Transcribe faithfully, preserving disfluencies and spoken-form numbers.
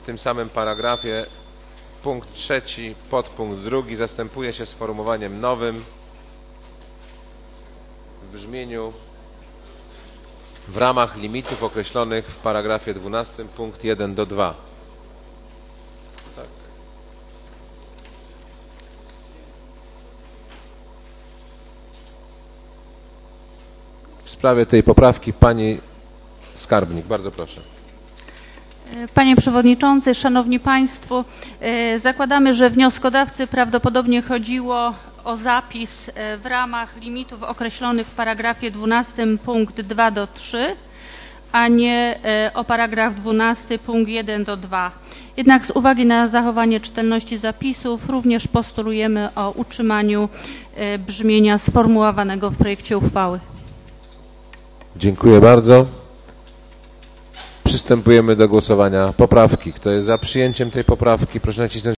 w tym samym paragrafie punkt trzeci, podpunkt drugi zastępuje się sformułowaniem nowym w brzmieniu: w ramach limitów określonych w paragrafie dwunastym punkt jeden do dwa. Tak. W sprawie tej poprawki pani skarbnik, bardzo proszę. Panie Przewodniczący, Szanowni Państwo, zakładamy, że wnioskodawcy prawdopodobnie chodziło o zapis w ramach limitów określonych w paragrafie dwunastym punkt dwa do trzy, a nie o paragraf dwunasty punkt jeden do dwa. Jednak z uwagi na zachowanie czytelności zapisów również postulujemy o utrzymaniu brzmienia sformułowanego w projekcie uchwały. Dziękuję bardzo. Przystępujemy do głosowania poprawki. Kto jest za przyjęciem tej poprawki, proszę nacisnąć